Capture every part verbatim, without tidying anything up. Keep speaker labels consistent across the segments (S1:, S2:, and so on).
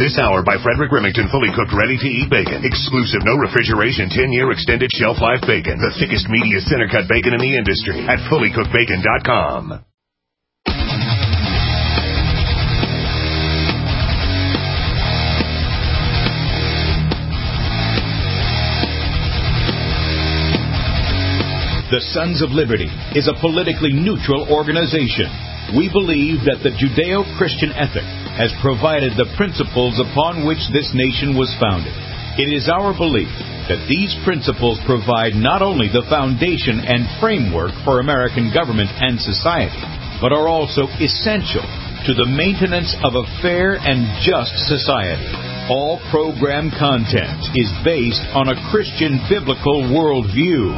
S1: This hour by Frederick Remington, fully cooked, ready-to-eat bacon. Exclusive, no refrigeration, ten-year extended shelf life bacon. The thickest, meatiest, center-cut bacon in the industry at fully cooked bacon dot com.
S2: The Sons of Liberty is a politically neutral organization. We believe that the Judeo-Christian ethic has provided the principles upon which this nation was founded. It is our belief that these principles provide not only the foundation and framework for American government and society, but are also essential to the maintenance of a fair and just society. All program content is based on a Christian biblical worldview.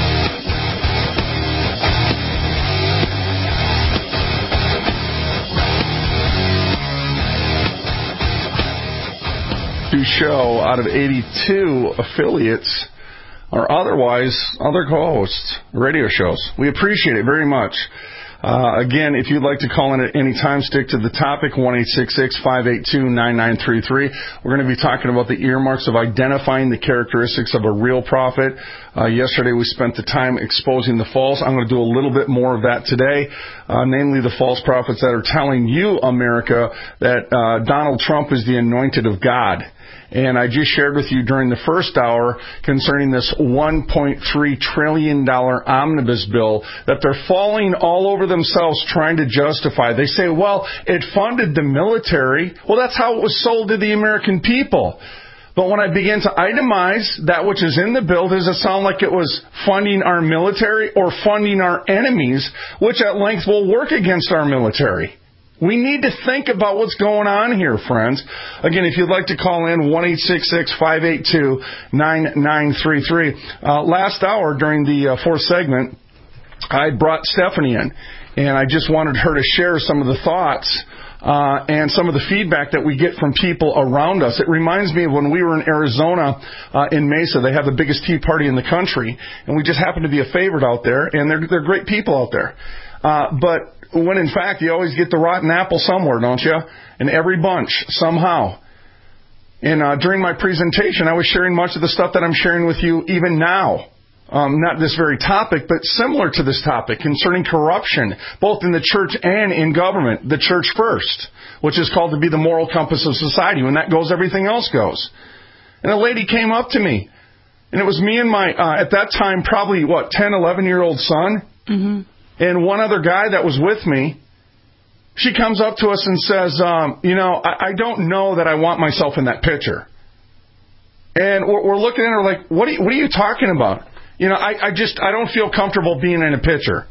S3: Show out of eighty-two affiliates or otherwise other co-hosts, radio shows. We appreciate it very much. Uh, again, if you'd like to call in at any time, stick to the topic, one eight six six, five eight two, nine nine three three. We're going to be talking about the earmarks of identifying the characteristics of a real prophet. Uh, yesterday we spent the time exposing the false. I'm going to do a little bit more of that today, uh, namely the false prophets that are telling you, America, that uh, Donald Trump is the anointed of God. And I just shared with you during the first hour concerning this one point three trillion dollars omnibus bill that they're falling all over themselves trying to justify. They say, well, it funded the military. Well, that's how it was sold to the American people. But when I begin to itemize that which is in the bill, does it sound like it was funding our military or funding our enemies, which at length will work against our military? We need to think about what's going on here, friends. Again, if you'd like to call in, one eight six six, five eight two, nine nine three three. Uh, last hour during the uh, fourth segment, I brought Stephanie in, and I just wanted her to share some of the thoughts uh, and some of the feedback that we get from people around us. It reminds me of when we were in Arizona uh, in Mesa. They have the biggest tea party in the country, and we just happened to be a favorite out there, and they're, they're great people out there. Uh, but when in fact you always get the rotten apple somewhere, don't you? In every bunch, somehow. And uh, during my presentation, I was sharing much of the stuff that I'm sharing with you even now. Um, not this very topic, but similar to this topic concerning corruption, both in the church and in government. The church first, which is called to be the moral compass of society. When that goes, everything else goes. And a lady came up to me, and it was me and my, uh, at that time, probably, what, ten, eleven-year-old son? Mm-hmm. And one other guy that was with me. She comes up to us and says, um, you know, I, I don't know that I want myself in that picture. And we're, we're looking at her like, what are you, what are you talking about? You know, I, I just, I don't feel comfortable being in a picture.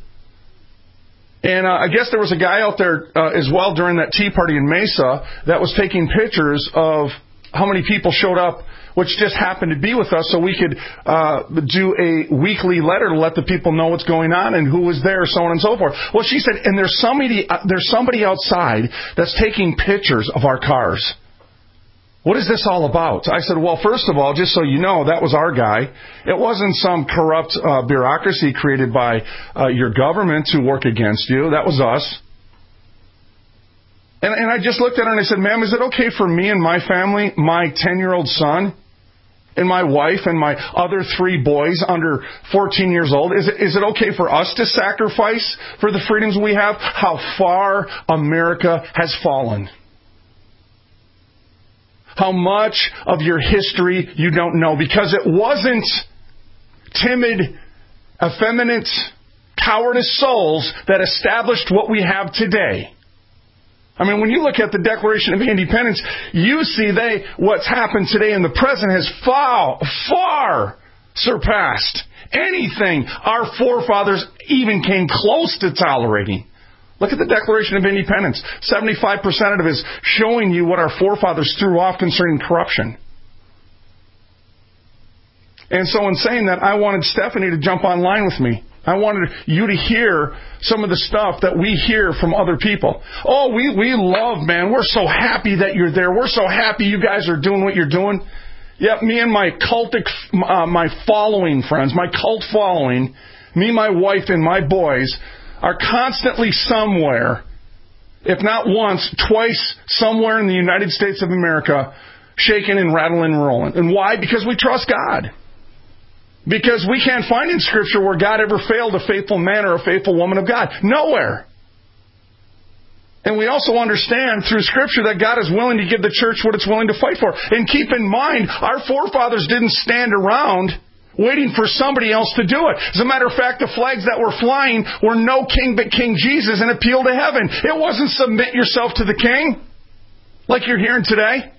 S3: And uh, I guess there was a guy out there uh, as well during that tea party in Mesa that was taking pictures of how many people showed up, which just happened to be with us, so we could uh, do a weekly letter to let the people know what's going on and who was there, so on and so forth. Well, she said, and there's somebody, uh, there's somebody outside that's taking pictures of our cars. What is this all about? I said, well, first of all, just so you know, that was our guy. It wasn't some corrupt uh, bureaucracy created by uh, your government to work against you. That was us. And, and I just looked at her and I said, ma'am, is it okay for me and my family, my ten-year-old son, and my wife and my other three boys under fourteen years old, is it, is it okay for us to sacrifice for the freedoms we have? How far America has fallen. How much of your history you don't know. Because it wasn't timid, effeminate, cowardice souls that established what we have today. I mean, when you look at the Declaration of Independence, you see they what's happened today in the present has far, far surpassed anything our forefathers even came close to tolerating. Look at the Declaration of Independence. seventy-five percent of it is showing you what our forefathers threw off concerning corruption. And so in saying that, I wanted Stephanie to jump online with me. I wanted you to hear some of the stuff that we hear from other people. Oh, we, we love, man. We're so happy that you're there. We're so happy you guys are doing what you're doing. Yep, me and my cultic, uh, my following friends, my cult following, me, my wife, and my boys are constantly somewhere if not once, twice, somewhere in the United States of America, shaking and rattling and rolling. And why? Because we trust God. Because we can't find in Scripture where God ever failed a faithful man or a faithful woman of God. Nowhere. And we also understand through Scripture that God is willing to give the church what it's willing to fight for. And keep in mind, our forefathers didn't stand around waiting for somebody else to do it. As a matter of fact, the flags that were flying were no king but King Jesus and appeal to heaven. It wasn't submit yourself to the king like you're hearing today.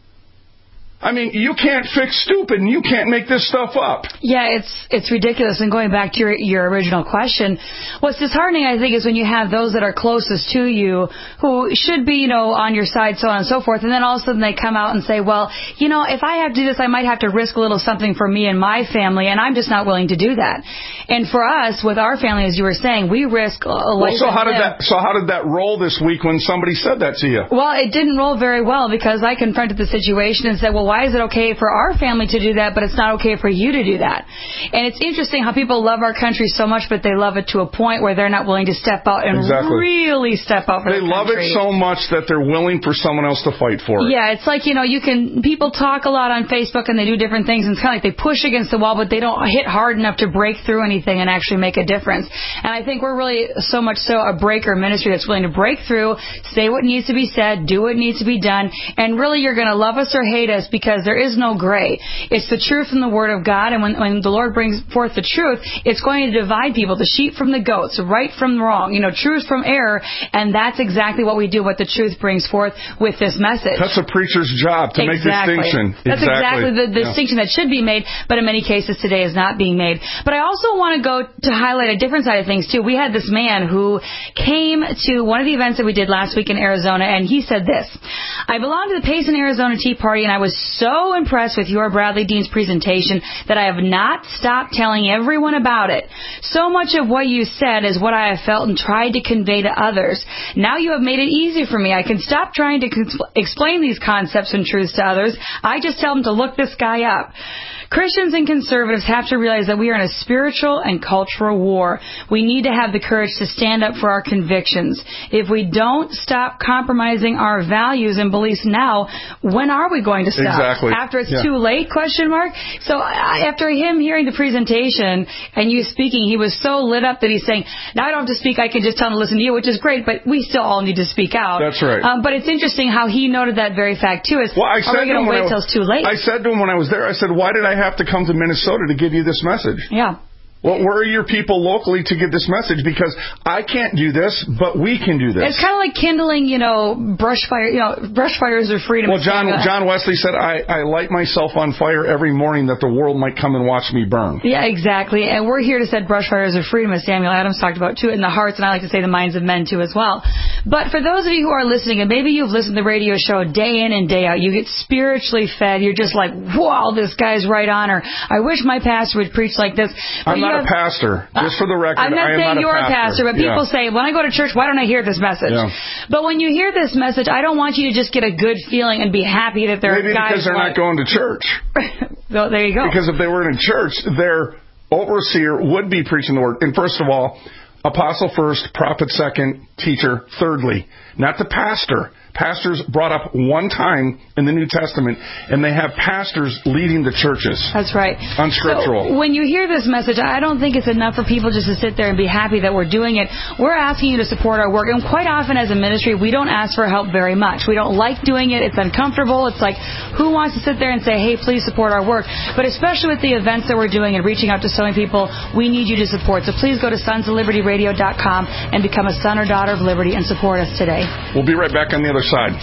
S3: I mean, you can't fix stupid, and you can't make this stuff up.
S4: Yeah, it's it's ridiculous. And going back to your, your original question, what's disheartening, I think, is when you have those that are closest to you who should be, you know, on your side, so on and so forth, and then all of a sudden they come out and say, well, you know, if I have to do this, I might have to risk a little something for me and my family, and I'm just not willing to do that. And for us, with our family, as you were saying, we risk a life.
S3: Well, so how did that? So how did that roll this week when somebody said that to you?
S4: Well, it didn't roll very well because I confronted the situation and said, well, why is it okay for our family to do that, but it's not okay for you to do that? And it's interesting how people love our country so much, but they love it to a point where they're not willing to step out and
S3: exactly.
S4: really step out for
S3: they
S4: the country.
S3: They love it so much that they're willing for someone else to fight for it.
S4: Yeah, it's like, you know, you can, people talk a lot on Facebook and they do different things, and it's kind of like they push against the wall, but they don't hit hard enough to break through anything and actually make a difference. And I think we're really so much so a breaker ministry that's willing to break through, say what needs to be said, do what needs to be done, and really you're going to love us or hate us because there is no gray. It's the truth in the Word of God, and when, when the Lord brings forth the truth, it's going to divide people, the sheep from the goats, right from wrong, you know, truth from error, and that's exactly what we do, what the truth brings forth with this message.
S3: That's a preacher's job, to
S4: exactly.
S3: make distinction.
S4: That's exactly, exactly the, the
S3: yeah.
S4: distinction that should be made, but in many cases today is not being made. But I also want to go to highlight a different side of things, too. We had this man who came to one of the events that we did last week in Arizona, and he said this: I belong to the Payson, Arizona Tea Party, and I was so impressed with your Bradley Dean's presentation that I have not stopped telling everyone about it. So much of what you said is what I have felt and tried to convey to others. Now you have made it easy for me. I can stop trying to c- explain these concepts and truths to others. I just tell them to look this guy up. Christians and conservatives have to realize that we are in a spiritual and cultural war. We need to have the courage to stand up for our convictions. If we don't stop compromising our values and beliefs now, when are we going to stop?
S3: Exactly.
S4: After it's
S3: yeah.
S4: too late, question mark? So I, after him hearing the presentation and you speaking, he was so lit up that he's saying, now I don't have to speak, I can just tell him to listen to you, which is great, but we still all need to speak out.
S3: That's right.
S4: Um, but it's interesting how he noted that very fact, too. Is,
S3: well, I
S4: are we going to wait till it's too late?
S3: I said to him when I was there, I said, why did I have to come to Minnesota to give you this message?
S4: Yeah.
S3: Well, where are your people locally to get this message? Because I can't do this, but we can do this.
S4: It's kind of like kindling, you know, brush fire, you know, brush fires of freedom.
S3: Well, John John Wesley said, I, I light myself on fire every morning that the world might come and watch me burn.
S4: Yeah, exactly. And we're here to set brush fires of freedom, as Samuel Adams talked about, too, in the hearts, and I like to say the minds of men, too, as well. But for those of you who are listening, and maybe you've listened to the radio show day in and day out, you get spiritually fed. You're just like, wow, this guy's right on, or I wish my pastor would preach like this. But
S3: I'm not
S4: have,
S3: a pastor. Just for the record,
S4: I'm not
S3: I am
S4: saying
S3: not
S4: you're
S3: a pastor,
S4: a pastor, but people
S3: yeah.
S4: say, when I go to church, why don't I hear this message?
S3: Yeah.
S4: But when you hear this message, I don't want you to just get a good feeling and be happy that there
S3: Maybe
S4: are guys
S3: because they're
S4: like...
S3: not going to church.
S4: Well, there you go.
S3: Because if they were in church, their overseer would be preaching the word. And first of all, apostle first, prophet second, teacher thirdly. Not the pastor. Pastors brought up one time in the New Testament, and they have pastors leading the churches.
S4: That's right.
S3: Unscriptural.
S4: So when you hear this message, I don't think it's enough for people just to sit there and be happy that we're doing it. We're asking you to support our work, and quite often as a ministry, we don't ask for help very much. We don't like doing it. It's uncomfortable. It's like, who wants to sit there and say, hey, please support our work? But especially with the events that we're doing and reaching out to so many people, we need you to support. So please go to sons of liberty radio dot com and become a son or daughter of liberty and support us today.
S3: We'll be right back on the other side.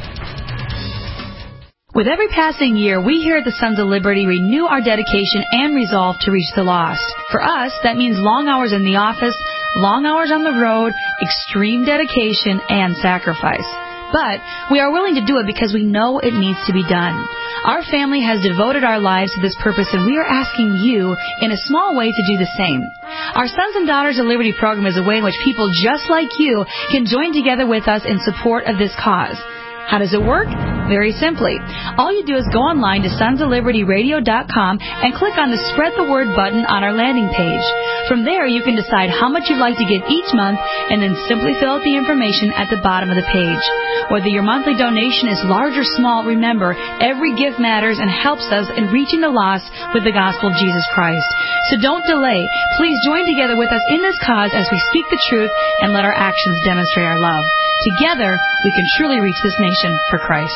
S4: With every passing year, we here at the Sons of Liberty renew our dedication and resolve to reach the lost. For us, that means long hours in the office, long hours on the road, extreme dedication, and sacrifice. But we are willing to do it because we know it needs to be done. Our family has devoted our lives to this purpose, and we are asking you, in a small way, to do the same. Our Sons and Daughters of Liberty program is a way in which people just like you can join together with us in support of this cause. How does it work? Very simply. All you do is go online to sons of liberty radio dot com and click on the Spread the Word button on our landing page. From there, you can decide how much you'd like to give each month and then simply fill out the information at the bottom of the page. Whether your monthly donation is large or small, remember, every gift matters and helps us in reaching the lost with the gospel of Jesus Christ. So don't delay. Please join together with us in this cause as we speak the truth and let our actions demonstrate our love. Together, we can truly reach this nation for Christ.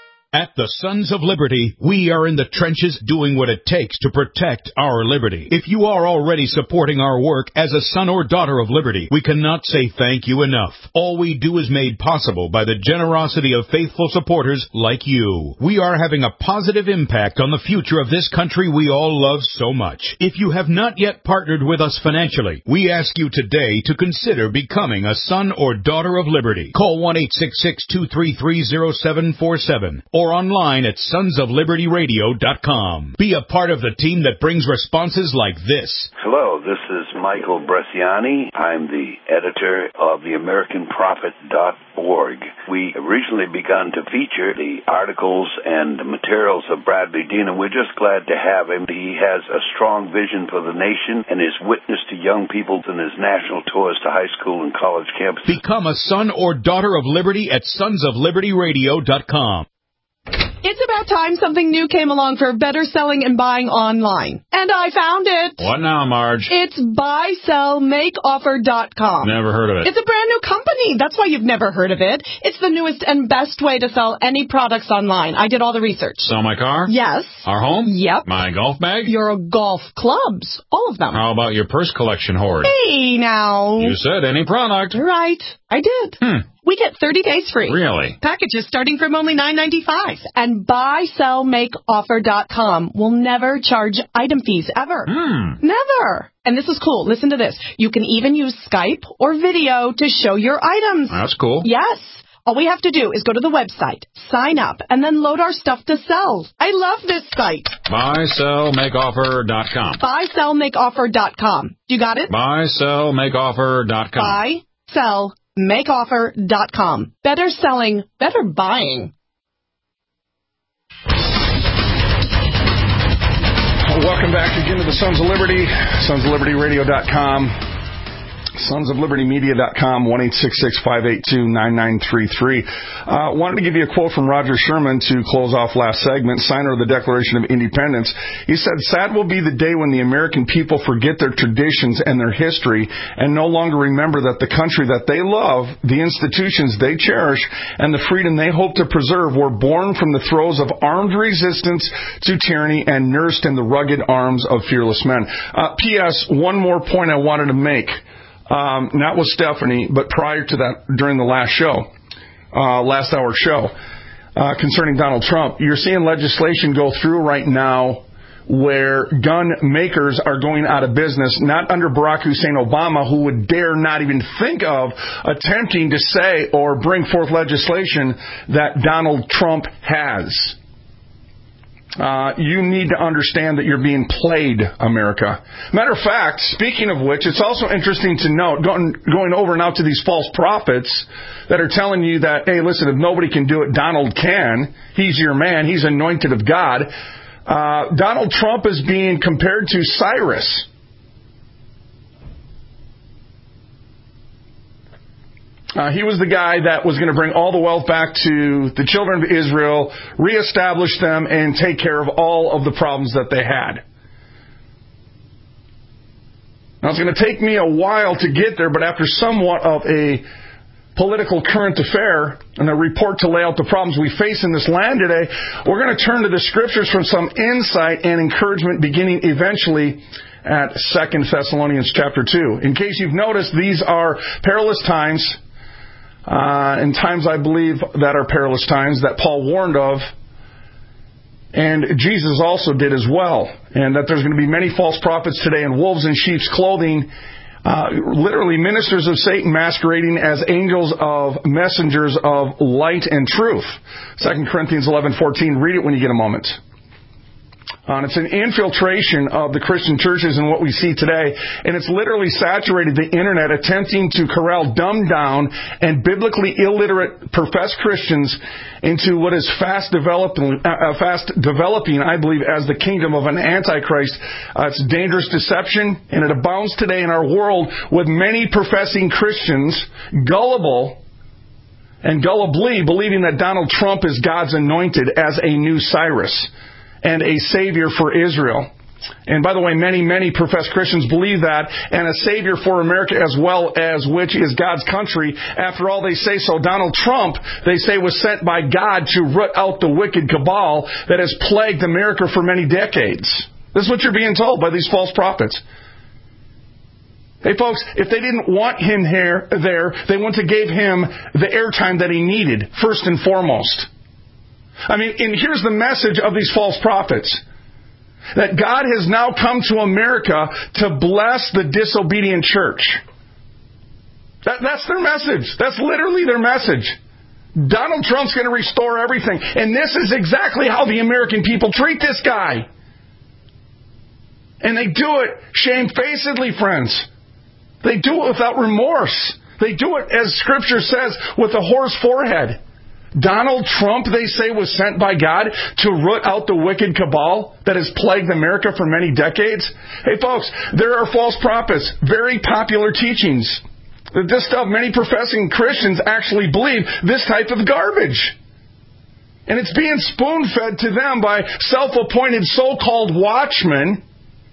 S2: At the Sons of Liberty, we are in the trenches doing what it takes to protect our liberty. If you are already supporting our work as a son or daughter of liberty, we cannot say thank you enough. All we do is made possible by the generosity of faithful supporters like you. We are having a positive impact on the future of this country we all love so much. If you have not yet partnered with us financially, we ask you today to consider becoming a son or daughter of liberty. Call one eight six six, two three three, zero seven four seven. Or online at sons of liberty radio dot com. Be a part of the team that brings responses like this.
S5: Hello, this is Michael Bresciani. I'm the editor of the American Prophet dot org. We recently begun to feature the articles and materials of Bradley Dean, and we're just glad to have him. He has a strong vision for the nation and is witness to young people in his national tours to high school and college campuses.
S2: Become a son or daughter of liberty at sons of liberty radio dot com.
S6: It's about time something new came along for better selling and buying online. And I found it.
S7: What now, Marge?
S6: It's buy sell make offer dot com.
S7: Never heard of it.
S6: It's a brand new company. That's why you've never heard of it. It's the newest and best way to sell any products online. I did all the research.
S7: Sell my car?
S6: Yes.
S7: Our home?
S6: Yep.
S7: My golf bag?
S6: Your golf clubs. All of them.
S7: How about your purse collection hoard?
S6: Hey, now.
S7: You said any product.
S6: Right. I did.
S7: Hmm.
S6: We get thirty days free.
S7: Really?
S6: Packages starting from only nine ninety-five. And buy sell make offer dot com will never charge item fees, ever.
S7: Hmm.
S6: Never. And this is cool. Listen to this. You can even use Skype or video to show your items.
S7: That's cool.
S6: Yes. All we have to do is go to the website, sign up, and then load our stuff to sell. I love this site.
S7: buy sell make offer dot com.
S6: buy sell make offer dot com. You got it?
S7: buy sell make offer dot com.
S6: buy sell make offer dot com. Better selling, better buying.
S3: Welcome back again to the Sons of Liberty, sons of liberty radio dot com. sons of liberty media dot com, one eight six six, five eight two, nine nine three three. Uh, wanted to give you a quote from Roger Sherman to close off last segment, signer of the Declaration of Independence. He said, "Sad will be the day when the American people forget their traditions and their history and no longer remember that the country that they love, the institutions they cherish, and the freedom they hope to preserve were born from the throes of armed resistance to tyranny and nursed in the rugged arms of fearless men." Uh, P S. One more point I wanted to make. Um, not with Stephanie, but prior to that, during the last show, uh, last hour show, uh, concerning Donald Trump, you're seeing legislation go through right now where gun makers are going out of business, not under Barack Hussein Obama, who would dare not even think of attempting to say or bring forth legislation that Donald Trump has. Uh, you need to understand that you're being played, America. Matter of fact, speaking of which, it's also interesting to note, going, going over now to these false prophets that are telling you that, hey, listen, if nobody can do it, Donald can. He's your man. He's anointed of God. Uh, Donald Trump is being compared to Cyrus. Uh, he was the guy that was going to bring all the wealth back to the children of Israel, reestablish them, and take care of all of the problems that they had. Now, it's going to take me a while to get there, but after somewhat of a political current affair and a report to lay out the problems we face in this land today, we're going to turn to the Scriptures for some insight and encouragement, beginning eventually at Second Thessalonians chapter two. In case you've noticed, these are perilous times. Uh, in times, I believe, that are perilous times that Paul warned of, and Jesus also did as well, and that there's going to be many false prophets today in wolves in sheep's clothing, uh, literally ministers of Satan masquerading as angels of messengers of light and truth. Second Corinthians eleven fourteen. Read it when you get a moment. Uh, it's an infiltration of the Christian churches and what we see today. And it's literally saturated the internet, attempting to corral dumbed down and biblically illiterate professed Christians into what is fast developing, uh, fast developing, I believe, as the kingdom of an antichrist. Uh, it's dangerous deception, and it abounds today in our world with many professing Christians gullible and gullibly believing that Donald Trump is God's anointed as a new Cyrus and a Savior for Israel. And by the way, many, many professed Christians believe that, and a Savior for America as well, as which is God's country. After all, they say so. Donald Trump, they say, was sent by God to root out the wicked cabal that has plagued America for many decades. This is what you're being told by these false prophets. Hey folks, if they didn't want him here, there, they wouldn't have gave him the airtime that he needed, first and foremost. I mean, and here's the message of these false prophets. That God has now come to America to bless the disobedient church. That, that's their message. That's literally their message. Donald Trump's going to restore everything. And this is exactly how the American people treat this guy. And they do it shamefacedly, friends. They do it without remorse. They do it, as Scripture says, with a whore's forehead. Donald Trump, they say, was sent by God to root out the wicked cabal that has plagued America for many decades. Hey, folks, there are false prophets, very popular teachings. This stuff, many professing Christians actually believe this type of garbage. And it's being spoon-fed to them by self-appointed so-called watchmen.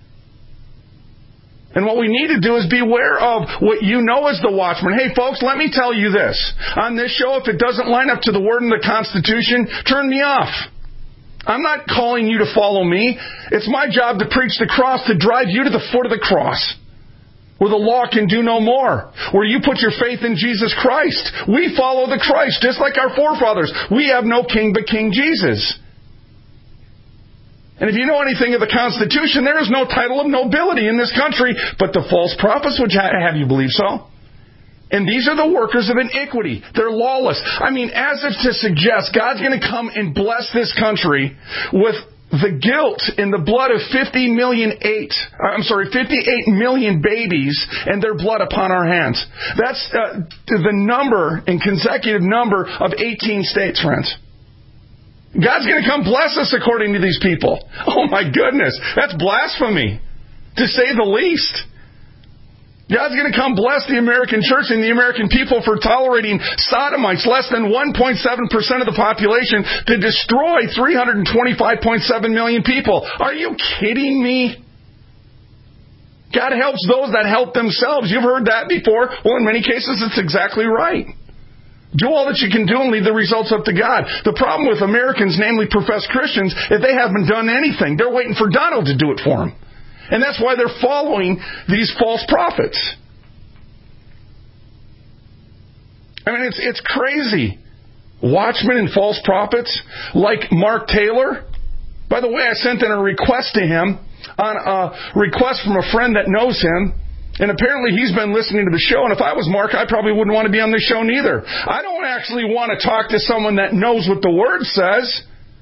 S3: And what we need to do is beware of what you know as the watchman. Hey, folks, let me tell you this. On this show, if it doesn't line up to the Word and the Constitution, turn me off. I'm not calling you to follow me. It's my job to preach the cross, to drive you to the foot of the cross, where the law can do no more, where you put your faith in Jesus Christ. We follow the Christ, just like our forefathers. We have no king but King Jesus. And if you know anything of the Constitution, there is no title of nobility in this country, but the false prophets would have you believe so. And these are the workers of iniquity. They're lawless. I mean, as if to suggest God's going to come and bless this country with the guilt in the blood of fifty million eight, I'm sorry, fifty-eight million babies and their blood upon our hands. That's uh, the number and consecutive number of eighteen states, friends. God's going to come bless us according to these people. Oh my goodness, that's blasphemy, to say the least. God's going to come bless the American church and the American people for tolerating sodomites, less than one point seven percent of the population, to destroy three hundred twenty-five point seven million people. Are you kidding me? God helps those that help themselves. You've heard that before. Well, in many cases, it's exactly right. Do all that you can do and leave the results up to God. The problem with Americans, namely professed Christians, is they haven't done anything. They're waiting for Donald to do it for them. And that's why they're following these false prophets. I mean, it's it's crazy. Watchmen and false prophets like Mark Taylor. By the way, I sent in a request to him on a request from a friend that knows him. And apparently he's been listening to the show, and if I was Mark, I probably wouldn't want to be on this show neither. I don't actually want to talk to someone that knows what the Word says.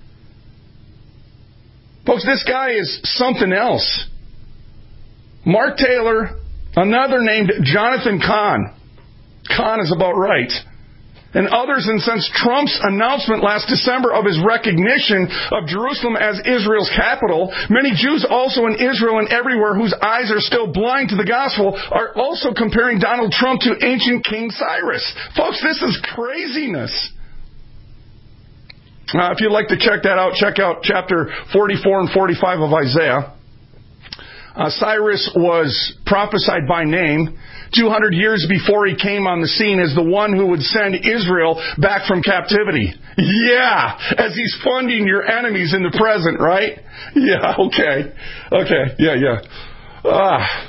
S3: Folks, this guy is something else. Mark Taylor, another named Jonathan Cahn. Cahn is about right. And others, and since Trump's announcement last December of his recognition of Jerusalem as Israel's capital, many Jews also in Israel and everywhere whose eyes are still blind to the gospel are also comparing Donald Trump to ancient King Cyrus. Folks, this is craziness. Uh, if you'd like to check that out, check out chapter forty-four and forty-five of Isaiah. Uh, Cyrus was prophesied by name two hundred years before he came on the scene as the one who would send Israel back from captivity. Yeah, as he's funding your enemies in the present, right? Yeah, okay. Okay, yeah, yeah. Ah.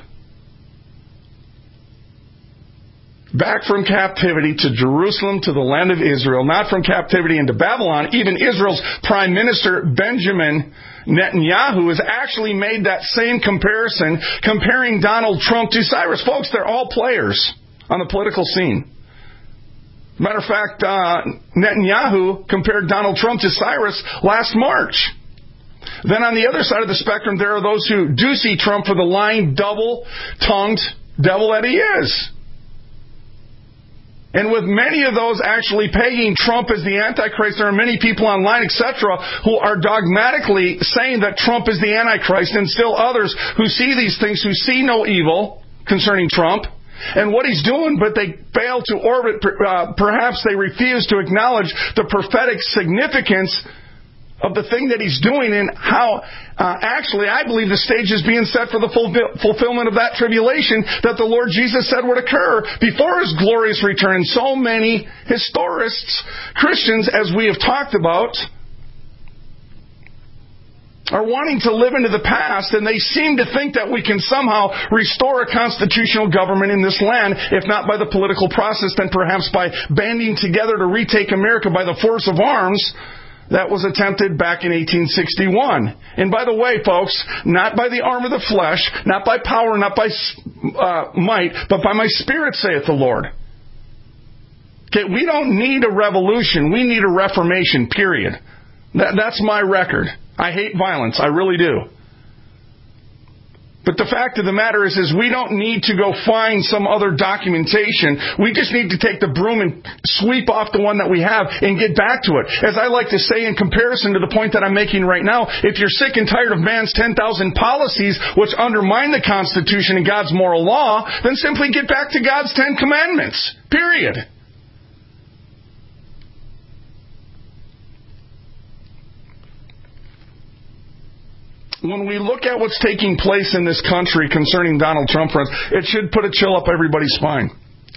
S3: Back from captivity to Jerusalem, to the land of Israel, not from captivity into Babylon. Even Israel's Prime Minister, Benjamin Netanyahu, has actually made that same comparison, comparing Donald Trump to Cyrus. Folks, they're all players on the political scene. Matter of fact, uh, Netanyahu compared Donald Trump to Cyrus last March. Then on the other side of the spectrum, there are those who do see Trump for the lying, double-tongued devil that he is. And with many of those actually pegging Trump as the Antichrist, there are many people online, et cetera, who are dogmatically saying that Trump is the Antichrist, and still others who see these things, who see no evil concerning Trump and what he's doing, but they fail to orbit, uh, perhaps they refuse to acknowledge the prophetic significance of the thing that he's doing, and how uh, actually I believe the stage is being set for the fulfill- fulfillment of that tribulation that the Lord Jesus said would occur before his glorious return. And so many historists, Christians, as we have talked about, are wanting to live into the past, and they seem to think that we can somehow restore a constitutional government in this land, if not by the political process, then perhaps by banding together to retake America by the force of arms. That was attempted back in eighteen sixty-one. And by the way, folks, not by the arm of the flesh, not by power, not by uh, might, but by my Spirit, saith the Lord. Okay, we don't need a revolution. We need a reformation, period. That, that's my record. I hate violence. I really do. But the fact of the matter is, is we don't need to go find some other documentation. We just need to take the broom and sweep off the one that we have and get back to it. As I like to say in comparison to the point that I'm making right now, if you're sick and tired of man's ten thousand policies which undermine the Constitution and God's moral law, then simply get back to God's Ten Commandments. Period. When we look at what's taking place in this country concerning Donald Trump, friends, it should put a chill up everybody's spine.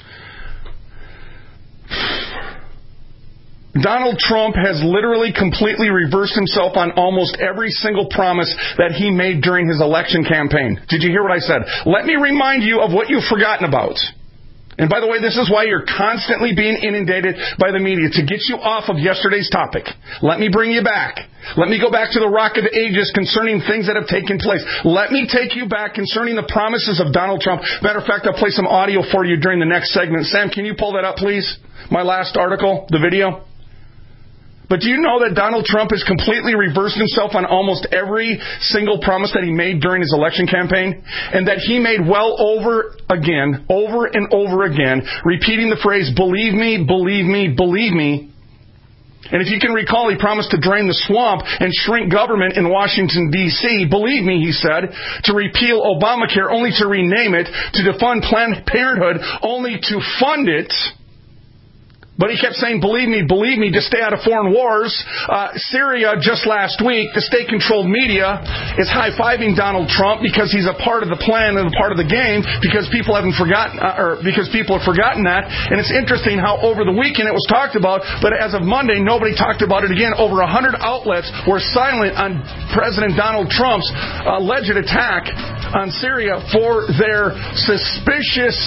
S3: Donald Trump has literally completely reversed himself on almost every single promise that he made during his election campaign. Did you hear what I said? Let me remind you of what you've forgotten about. And by the way, this is why you're constantly being inundated by the media, to get you off of yesterday's topic. Let me bring you back. Let me go back to the Rock of Ages concerning things that have taken place. Let me take you back concerning the promises of Donald Trump. Matter of fact, I'll play some audio for you during the next segment. Sam, can you pull that up, please? My last article, the video. But do you know that Donald Trump has completely reversed himself on almost every single promise that he made during his election campaign? And that he made well over again, over and over again, repeating the phrase, believe me, believe me, believe me. And if you can recall, he promised to drain the swamp and shrink government in Washington, D C Believe me, he said, to repeal Obamacare, only to rename it, to defund Planned Parenthood, only to fund it. But he kept saying, believe me, believe me, to stay out of foreign wars. Uh, Syria, just last week, the state-controlled media is high-fiving Donald Trump because he's a part of the plan and a part of the game, because people haven't forgotten, uh, or because people have forgotten that. And it's interesting how over the weekend it was talked about, but as of Monday, nobody talked about it again. Over one hundred outlets were silent on President Donald Trump's alleged attack on Syria for their suspicious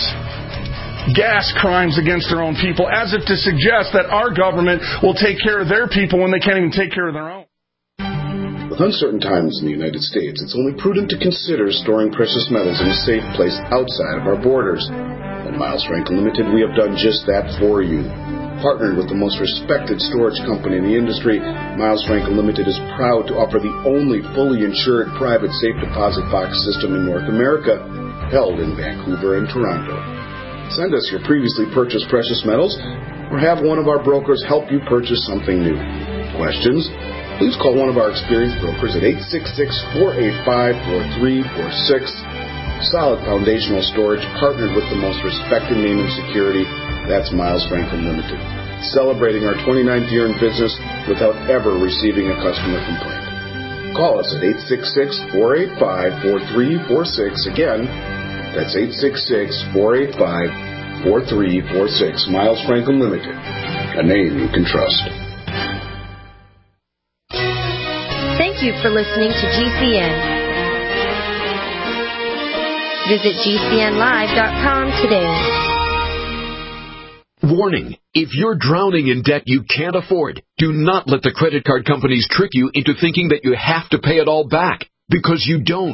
S3: gas crimes against their own people, as if to suggest that our government will take care of their people when they can't even take care of their own.
S8: With uncertain times in the United States, it's only prudent to consider storing precious metals in a safe place outside of our borders. At Miles Franklin Limited, we have done just that for you. Partnered with the most respected storage company in the industry, Miles Franklin Limited is proud to offer the only fully insured private safe deposit box system in North America, held in Vancouver and Toronto. Send us your previously purchased precious metals, or have one of our brokers help you purchase something new. Questions? Please call one of our experienced brokers at eight six six, four eight five, four three four six. Solid foundational storage, partnered with the most respected name in security. That's Miles Franklin Limited. Celebrating our twenty-ninth year in business without ever receiving a customer complaint. Call us at eight six six, four eight five, four three four six. Again, that's eight six six, four eight five, four three four six. Miles Franklin Limited, a name you can trust.
S9: Thank you for listening to G C N. Visit G C N live dot com today.
S10: Warning. If you're drowning in debt you can't afford, do not let the credit card companies trick you into thinking that you have to pay it all back, because you don't.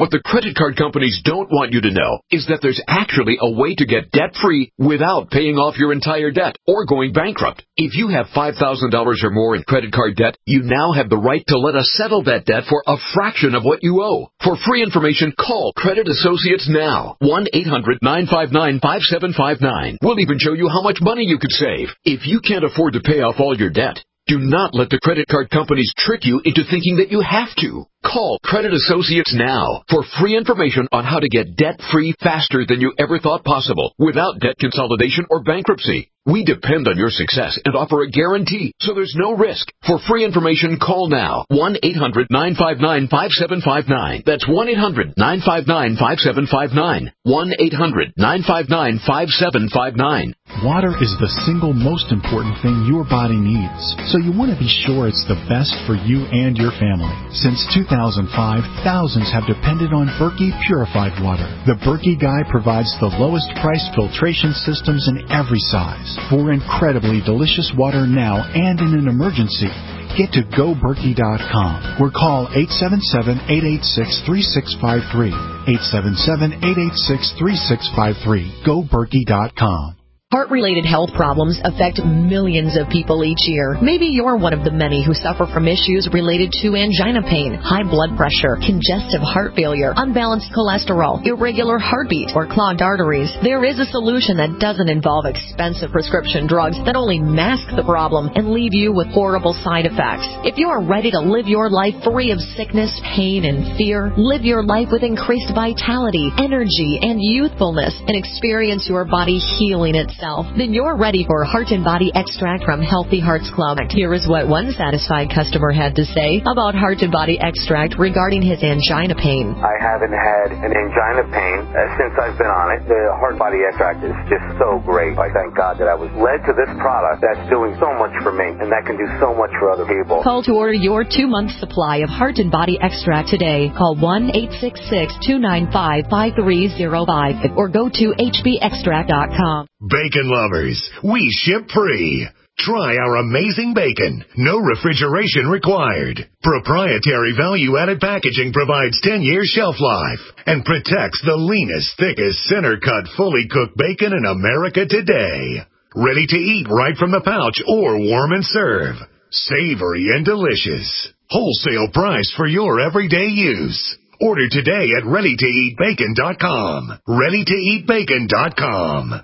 S10: What the credit card companies don't want you to know is that there's actually a way to get debt-free without paying off your entire debt or going bankrupt. If you have five thousand dollars or more in credit card debt, you now have the right to let us settle that debt for a fraction of what you owe. For free information, call Credit Associates now. one eight hundred nine five nine five seven five nine. We'll even show you how much money you could save. If you can't afford to pay off all your debt, do not let the credit card companies trick you into thinking that you have to. Call Credit Associates now for free information on how to get debt-free faster than you ever thought possible without debt consolidation or bankruptcy. We depend on your success and offer a guarantee, so there's no risk. For free information, call now. one eight hundred nine five nine five seven five nine. That's one eight hundred nine five nine five seven five nine. one eight hundred nine five nine five seven five nine.
S11: Water is the single most important thing your body needs, so you want to be sure it's the best for you and your family. Since two thousand five, thousands have depended on Berkey purified water. The Berkey Guy provides the lowest priced filtration systems in every size. For incredibly delicious water now and in an emergency, get to go berkey dot com or call eight seven seven, eight eight six, three six five three. eight seven seven, eight eight six, three six five three. go berkey dot com.
S12: Heart-related health problems affect millions of people each year. Maybe you're one of the many who suffer from issues related to angina pain, high blood pressure, congestive heart failure, unbalanced cholesterol, irregular heartbeat, or clogged arteries. There is a solution that doesn't involve expensive prescription drugs that only mask the problem and leave you with horrible side effects. If you are ready to live your life free of sickness, pain, and fear, live your life with increased vitality, energy, and youthfulness, and experience your body healing itself, then you're ready for Heart and Body Extract from Healthy Hearts Club. Here is what one satisfied customer had to say about Heart and Body Extract regarding his angina pain.
S13: I haven't had an angina pain uh, since I've been on it. The Heart Body Extract is just so great. I thank God that I was led to this product that's doing so much for me and that can do so much for other people.
S12: Call to order your two-month supply of Heart and Body Extract today. Call one eight six six, two nine five, five three zero five or go to h b extract dot com.
S1: Bacon lovers, we ship free. Try our amazing bacon. No refrigeration required. Proprietary value-added packaging provides ten-year shelf life and protects the leanest, thickest, center-cut, fully cooked bacon in America today. Ready to eat right from the pouch or warm and serve. Savory and delicious. Wholesale price for your everyday use. Order today at ready to eat bacon dot com. ready to eat bacon dot com.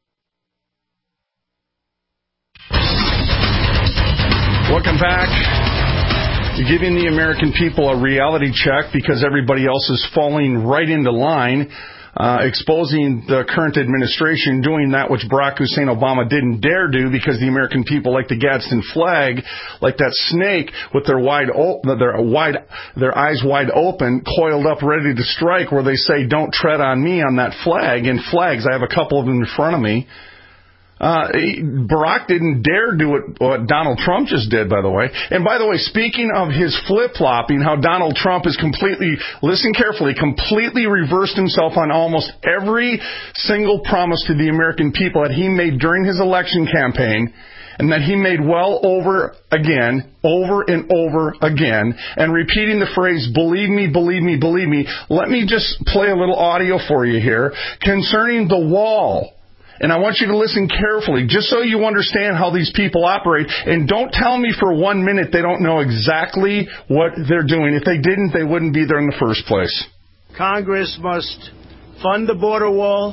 S3: Welcome back. You're giving the American people a reality check because everybody else is falling right into line, uh, exposing the current administration doing that which Barack Hussein Obama didn't dare do because the American people like the Gadsden flag, like that snake with their wide, o- their wide, their eyes wide open, coiled up, ready to strike, where they say, "Don't tread on me" on that flag. And flags, I have a couple of them in front of me. Uh, Barack didn't dare do it, what Donald Trump just did, by the way. And by the way, speaking of his flip-flopping, how Donald Trump has completely, listen carefully, completely reversed himself on almost every single promise to the American people that he made during his election campaign, and that he made well over again, over and over again, and repeating the phrase, "Believe me, believe me, believe me." Let me just play a little audio for you here concerning the wall. And I want you to listen carefully, just so you understand how these people operate. And don't tell me for one minute they don't know exactly what they're doing. If they didn't, they wouldn't be there in the first place.
S14: Congress must fund the border wall.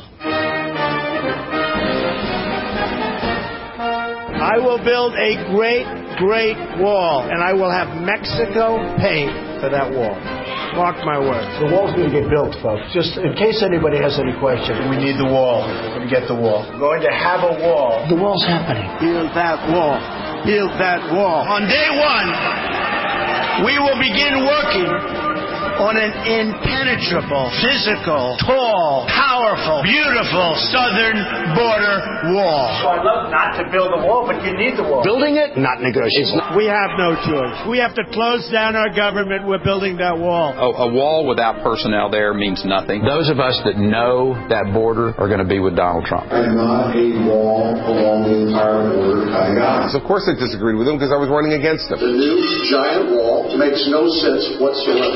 S14: I will build a great, great wall, and I will have Mexico pay for that wall. Mark my words.
S15: The wall's going to get built, folks. Just in case anybody has any questions.
S14: We need the wall. We're going to get the wall. We're going to have a wall.
S15: The wall's happening.
S14: Build that wall. Build that wall. On day one, we will begin working on an impenetrable, physical, tall, powerful, beautiful southern border wall.
S15: So I'd love not to build a wall, but you need the wall.
S14: Building it? Not negotiable. Not- we have no choice. We have to close down our government. We're building that wall.
S16: A, a wall without personnel there means nothing. Those of us that know that border are going to be with Donald Trump.
S8: I'm not a wall along the entire border kind of guy.
S17: Of course I disagreed with him because I was running against him.
S8: The new giant wall makes no sense whatsoever.
S15: Are you okay?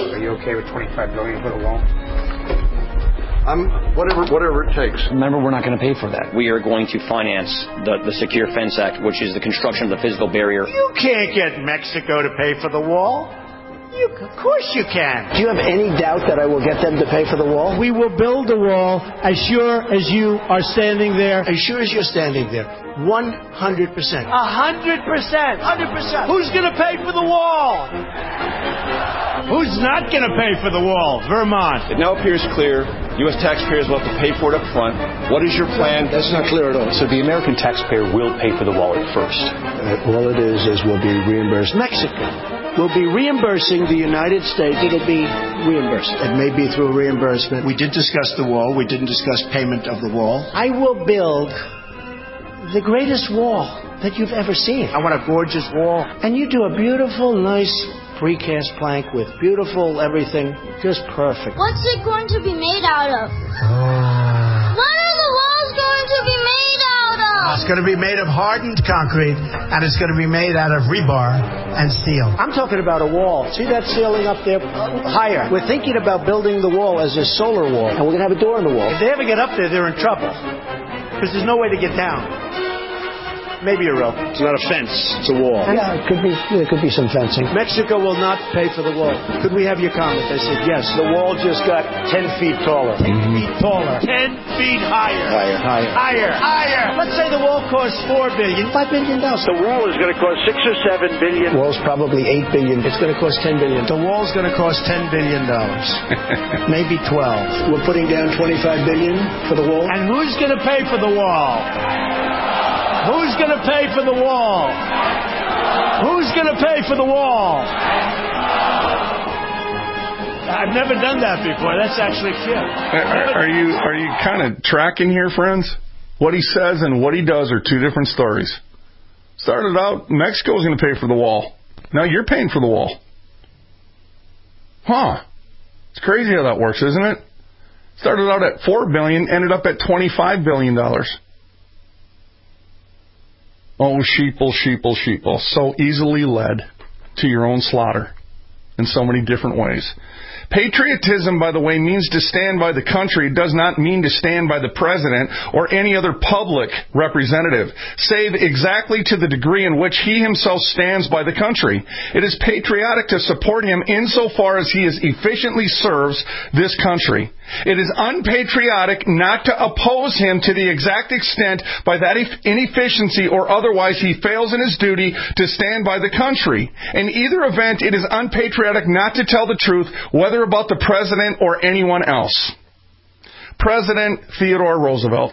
S15: okay with twenty-five billion dollars for the wall?
S17: I'm whatever whatever it takes.
S18: Remember, we're not going to pay for that.
S19: We are going to finance the, the Secure Fence Act, which is the construction of the physical barrier.
S14: You can't get Mexico to pay for the wall. You, of course you can.
S15: Do you have any doubt that I will get them to pay for the wall?
S14: We will build the wall as sure as you are standing there. As sure as you're standing there. one hundred percent. one hundred percent. one hundred percent. Who's going to pay for the wall? Who's not going to pay for the wall? Vermont.
S20: It now appears clear U S taxpayers will have to pay for it up front. What is your plan?
S15: That's not clear at all.
S18: So the American taxpayer will pay for the wall at first.
S15: Uh, all it is is we'll be reimbursed.
S14: Mexico will be reimbursing the United States. It'll be reimbursed.
S15: It may be through reimbursement.
S14: We did discuss the wall. We didn't discuss payment of the wall. I will build the greatest wall that you've ever seen. I want a gorgeous wall. And you do a beautiful, nice precast plank with beautiful everything. Just perfect.
S21: What's it going to be made out of? What are the walls going to be made out of?
S14: It's going to be made of hardened concrete, and it's going to be made out of rebar and steel. I'm talking about a wall. See that ceiling up there? Higher. We're thinking about building the wall as a solar wall.
S15: And we're going to have a door in the wall.
S14: If they ever get up there, they're in trouble. Because there's no way to get down. Maybe a rope. It's not a fence. It's a wall.
S15: Yeah, it could be. There could be some fencing.
S14: Mexico will not pay for the wall. Could we have your comment? I said yes. The wall just got ten feet taller. Ten mm-hmm. feet taller. Ten feet higher.
S15: Higher. Higher.
S14: Higher. Higher. Let's say the wall costs four billion. Five billion dollars.
S15: The wall is going to cost six or seven billion. The wall's probably eight billion. It's going to cost ten billion.
S14: The wall's going to cost ten billion dollars. Maybe twelve.
S15: We're putting down twenty-five billion for the wall.
S14: And who's going to pay for the wall? Who's going to pay for the wall? Who's going to pay for the wall? I've never done that before. That's actually cute.
S3: Are, are you are you kind of tracking here, friends? What he says and what he does are two different stories. Started out, Mexico's going to pay for the wall. Now you're paying for the wall. Huh. It's crazy how that works, isn't it? Started out at four billion dollars, ended up at twenty-five billion dollars. Oh, sheeple, sheeple, sheeple. So easily led to your own slaughter in so many different ways. Patriotism, by the way, means to stand by the country. It does not mean to stand by the president or any other public representative, save exactly to the degree in which he himself stands by the country. It is patriotic to support him insofar as he is efficiently serves this country. It is unpatriotic not to oppose him to the exact extent by that inefficiency or otherwise he fails in his duty to stand by the country. In either event, it is unpatriotic not to tell the truth, whether about the president or anyone else. President Theodore Roosevelt.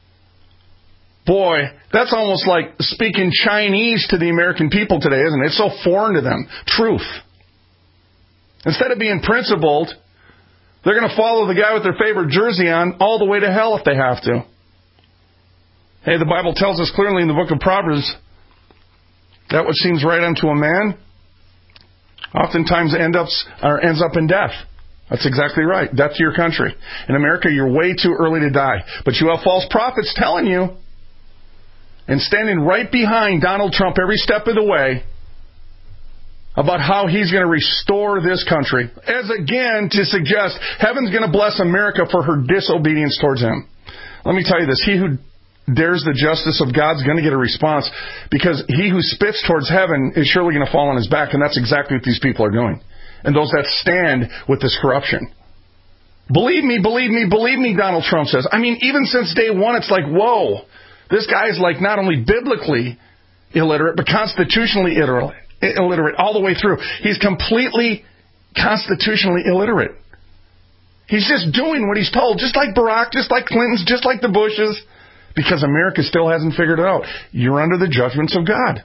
S3: Boy, that's almost like speaking Chinese to the American people today, isn't it? It's so foreign to them. Truth. Instead of being principled, they're going to follow the guy with their favorite jersey on all the way to hell if they have to. Hey, the Bible tells us clearly in the book of Proverbs that what seems right unto a man oftentimes end up, or ends up in death. That's exactly right. Death to your country. In America, you're way too early to die. But you have false prophets telling you and standing right behind Donald Trump every step of the way about how he's going to restore this country, as again to suggest heaven's going to bless America for her disobedience towards him. Let me tell you this. He who dares the justice of God is going to get a response, because he who spits towards heaven is surely going to fall on his back, and that's exactly what these people are doing. And those that stand with this corruption. Believe me, believe me, believe me, Donald Trump says. I mean, even since day one, it's like, whoa, this guy is like not only biblically illiterate, but constitutionally illiterate, illiterate all the way through. He's completely constitutionally illiterate. He's just doing what he's told, just like Barack, just like Clinton's, just like the Bushes. Because America still hasn't figured it out. You're under the judgments of God.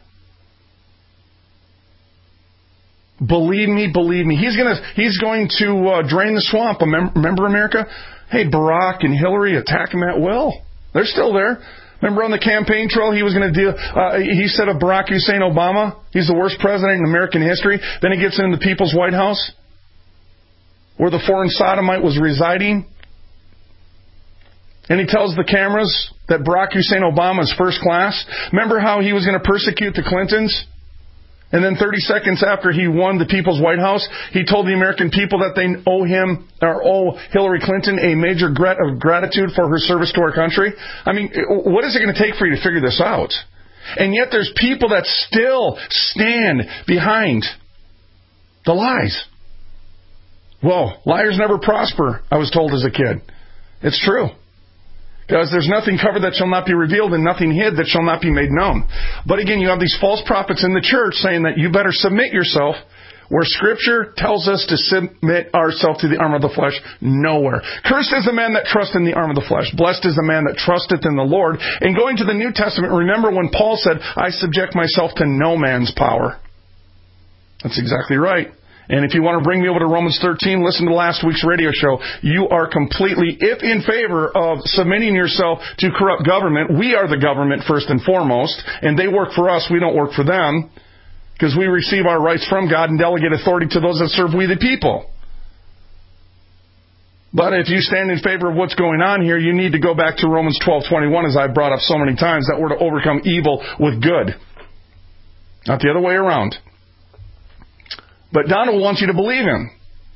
S3: Believe me, believe me. He's going to he's going to uh, drain the swamp. Remember America? Hey, Barack and Hillary attack him at will. They're still there. Remember on the campaign trail, he was going to deal. Uh, he said of Barack Hussein Obama, he's the worst president in American history. Then he gets into the People's White House, where the foreign sodomite was residing. And he tells the cameras that Barack Hussein Obama is first class. Remember how he was going to persecute the Clintons? And then thirty seconds after he won the People's White House, he told the American people that they owe him, or owe Hillary Clinton a major grat- of gratitude for her service to our country. I mean, what is it going to take for you to figure this out? And yet there's people that still stand behind the lies. Well, liars never prosper, I was told as a kid. It's true. Because there's nothing covered that shall not be revealed and nothing hid that shall not be made known. But again, you have these false prophets in the church saying that you better submit yourself, where Scripture tells us to submit ourselves to the arm of the flesh. Nowhere. Cursed is the man that trusts in the arm of the flesh. Blessed is the man that trusteth in the Lord. And going to the New Testament, remember when Paul said, I subject myself to no man's power. That's exactly right. And if you want to bring me over to Romans thirteen, listen to last week's radio show. You are completely, if in favor of submitting yourself to corrupt government, we are the government first and foremost, and they work for us, we don't work for them, because we receive our rights from God and delegate authority to those that serve we the people. But if you stand in favor of what's going on here, you need to go back to Romans twelve twenty-one, as I've brought up so many times, that we're to overcome evil with good. Not the other way around. But Donald wants you to believe him.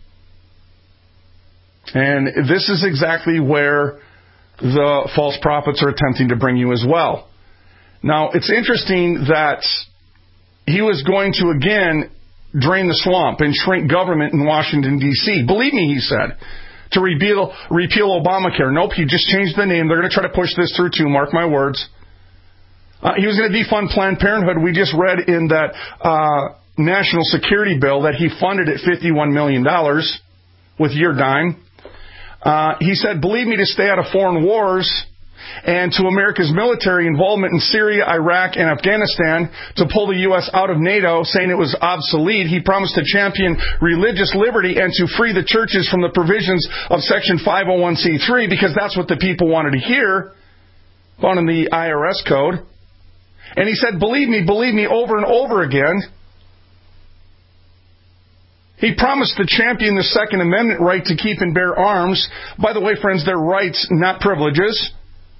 S3: And this is exactly where the false prophets are attempting to bring you as well. Now, it's interesting that he was going to, again, drain the swamp and shrink government in Washington, D C Believe me, he said, to repeal, repeal Obamacare. Nope, he just changed the name. They're going to try to push this through too, mark my words. Uh, he was going to defund Planned Parenthood. We just read in that Uh, national security bill that he funded at fifty-one million dollars with your dime. Uh, he said, believe me, to stay out of foreign wars and to America's military involvement in Syria, Iraq, and Afghanistan to pull the U S out of NATO, saying it was obsolete. He promised to champion religious liberty and to free the churches from the provisions of Section five oh one c three, because that's what the people wanted to hear, found in the I R S code. And he said, believe me, believe me, over and over again. He promised to champion the Second Amendment right to keep and bear arms. By the way, friends, they're rights, not privileges.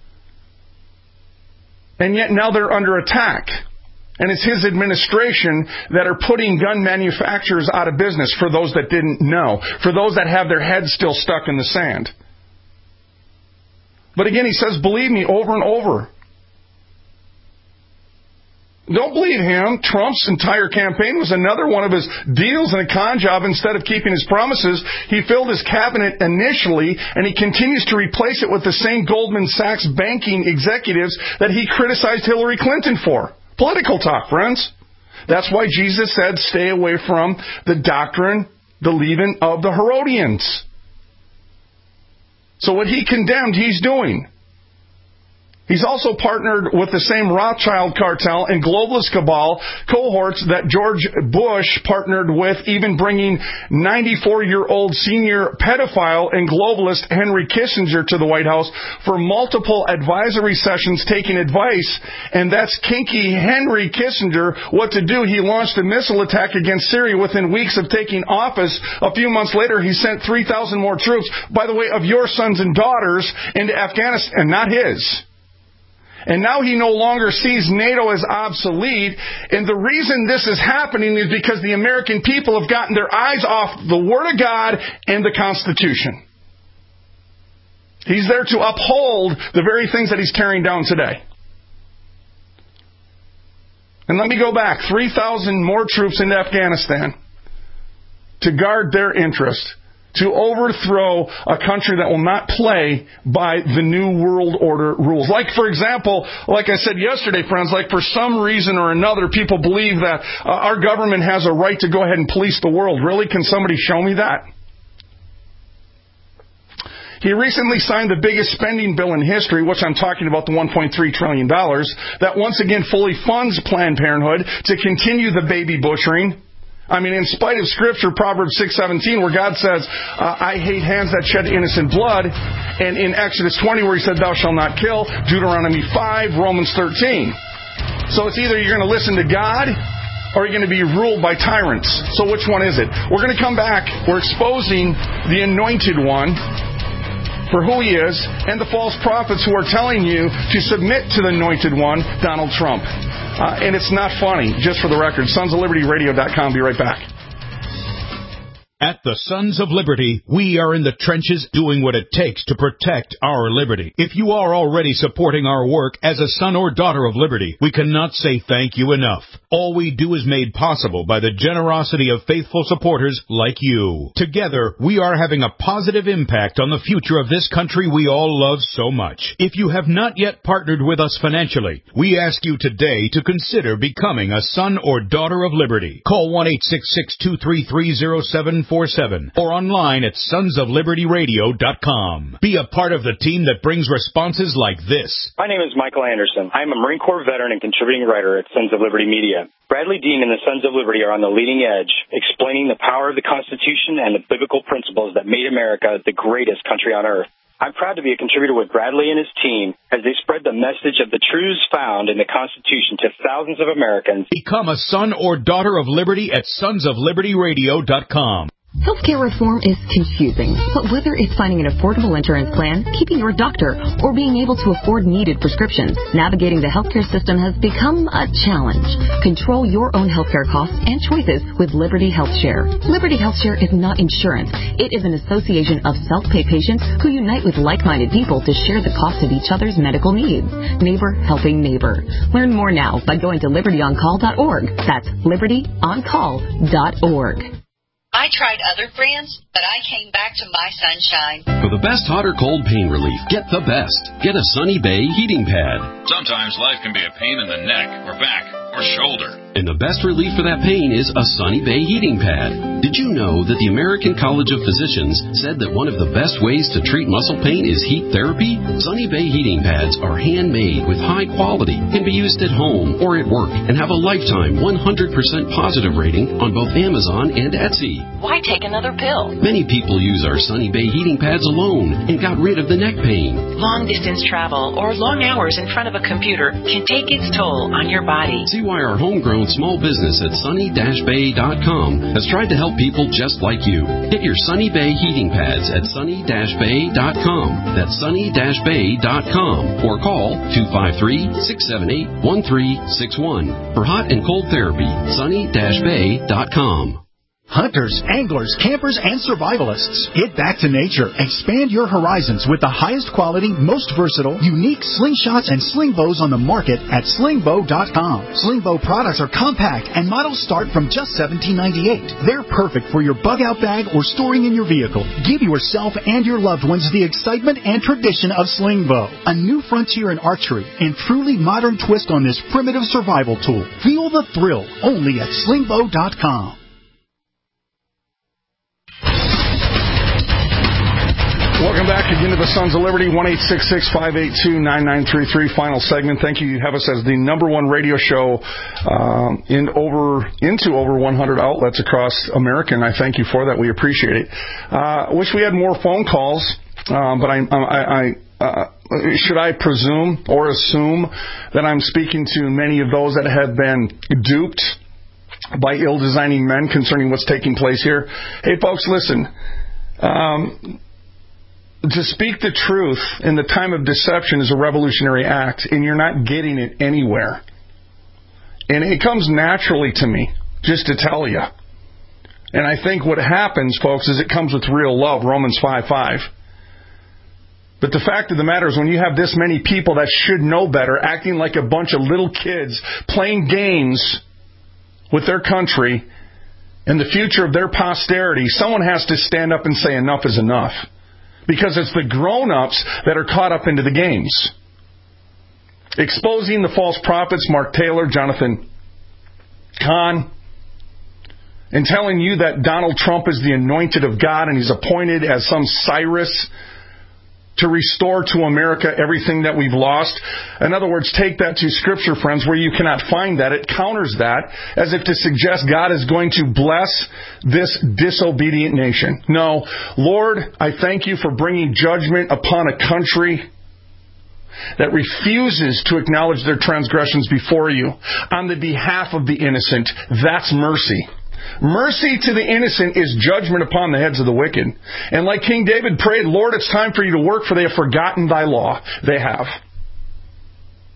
S3: And yet now they're under attack. And it's his administration that are putting gun manufacturers out of business, for those that didn't know, for those that have their heads still stuck in the sand. But again, he says, believe me, over and over. Don't believe him. Trump's entire campaign was another one of his deals and a con job. Instead of keeping his promises, he filled his cabinet initially, and he continues to replace it with the same Goldman Sachs banking executives that he criticized Hillary Clinton for. Political talk, friends. That's why Jesus said, stay away from the doctrine, the leaven of the Herodians. So what he condemned, he's doing. He's also partnered with the same Rothschild cartel and globalist cabal cohorts that George Bush partnered with, even bringing ninety-four-year-old senior pedophile and globalist Henry Kissinger to the White House for multiple advisory sessions taking advice. And that's kinky Henry Kissinger what to do. He launched a missile attack against Syria within weeks of taking office. A few months later, he sent three thousand more troops, by the way, of your sons and daughters, into Afghanistan, not his. And now he no longer sees NATO as obsolete. And the reason this is happening is because the American people have gotten their eyes off the Word of God and the Constitution. He's there to uphold the very things that he's tearing down today. And let me go back. three thousand more troops into Afghanistan to guard their interest, to overthrow a country that will not play by the New World Order rules. Like, for example, like I said yesterday, friends, like for some reason or another, people believe that uh, our government has a right to go ahead and police the world. Really? Can somebody show me that? He recently signed the biggest spending bill in history, which I'm talking about the one point three trillion dollars, that once again fully funds Planned Parenthood to continue the baby butchering. I mean, in spite of Scripture, Proverbs six seventeen, where God says, uh, I hate hands that shed innocent blood, and in Exodus twenty, where he said, thou shalt not kill, Deuteronomy five, Romans thirteen. So it's either you're going to listen to God, or you're going to be ruled by tyrants. So which one is it? We're going to come back. We're exposing the Anointed One for who he is, and the false prophets who are telling you to submit to the Anointed One, Donald Trump. Uh, and it's not funny, just for the record. sons of liberty radio dot com. Be right back.
S2: At the Sons of Liberty, we are in the trenches doing what it takes to protect our liberty. If you are already supporting our work as a son or daughter of liberty, we cannot say thank you enough. All we do is made possible by the generosity of faithful supporters like you. Together, we are having a positive impact on the future of this country we all love so much. If you have not yet partnered with us financially, we ask you today to consider becoming a son or daughter of liberty. Call one eight six six, two three three, zero seven four seven or online at sons of liberty radio dot com. Be a part of the team that brings responses like this.
S4: My name is Michael Anderson. I am a Marine Corps veteran and contributing writer at Sons of Liberty Media. Bradley Dean and the Sons of Liberty are on the leading edge, explaining the power of the Constitution and the biblical principles that made America the greatest country on earth. I'm proud to be a contributor with Bradley and his team as they spread the message of the truths found in the Constitution to thousands of Americans.
S2: Become a son or daughter of liberty at sons of liberty radio dot com.
S22: Healthcare reform is confusing, but whether it's finding an affordable insurance plan, keeping your doctor, or being able to afford needed prescriptions, navigating the healthcare system has become a challenge. Control your own healthcare costs and choices with Liberty HealthShare. Liberty HealthShare is not insurance. It is an association of self-pay patients who unite with like-minded people to share the cost of each other's medical needs. Neighbor helping neighbor. Learn more now by going to liberty on call dot org. That's liberty on call dot org.
S23: I tried other brands, but I came back to My Sunshine.
S24: For the best hot or cold pain relief, get the best. Get a Sunny Bay heating pad.
S7: Sometimes life can be a pain in the neck or back or shoulder.
S24: And the best relief for that pain is a Sunny Bay heating pad. Did you know that the American College of Physicians said that one of the best ways to treat muscle pain is heat therapy? Sunny Bay heating pads are handmade with high quality, can be used at home or at work, and have a lifetime one hundred percent positive rating on both Amazon and Etsy.
S23: Why take another pill?
S24: Many people use our Sunny Bay heating pads alone and got rid of the neck pain.
S23: Long distance travel or long hours in front of a computer can take its toll on your body.
S24: See why our homegrown small business at sunny dash bay dot com has tried to help people just like you. Get your Sunny Bay heating pads at sunny dash bay dot com. That's sunny dash bay dot com or call two five three, six seven eight, one three six one for hot and cold therapy. sunny dash bay dot com.
S11: Hunters, anglers, campers, and survivalists. Get back to nature. Expand your horizons with the highest quality, most versatile, unique slingshots and sling bows on the market at sling bow dot com. Sling bow products are compact and models start from just seventeen ninety-eight. They're perfect for your bug out bag or storing in your vehicle. Give yourself and your loved ones the excitement and tradition of sling bow. A new frontier in archery and truly modern twist on this primitive survival tool. Feel the thrill only at sling bow dot com.
S3: Welcome back again to the Sons of Liberty, one eight six six, five eight two, nine nine three three. Final segment. Thank you. You have us as the number one radio show um, in over into over one hundred outlets across America, and I thank you for that. We appreciate it. I uh, wish we had more phone calls, um, but I, I, I uh, should I presume or assume that I'm speaking to many of those that have been duped by ill-designing men concerning what's taking place here? Hey, folks, listen. Um... To speak the truth in the time of deception is a revolutionary act, and you're not getting it anywhere. And it comes naturally to me, just to tell you. And I think what happens, folks, is it comes with real love, Romans five five. But the fact of the matter is when you have this many people that should know better, acting like a bunch of little kids, playing games with their country and the future of their posterity, someone has to stand up and say enough is enough. Because it's the grown-ups that are caught up into the games. Exposing the false prophets, Mark Taylor, Jonathan Cahn, and telling you that Donald Trump is the anointed of God and he's appointed as some Cyrus to restore to America everything that we've lost. In other words, take that to Scripture, friends, where you cannot find that. It counters that as if to suggest God is going to bless this disobedient nation. No. Lord, I thank you for bringing judgment upon a country that refuses to acknowledge their transgressions before you on the behalf of the innocent. That's mercy. Mercy to the innocent is judgment upon the heads of the wicked. And like King David prayed, Lord, it's time for you to work, for they have forgotten thy law. They have.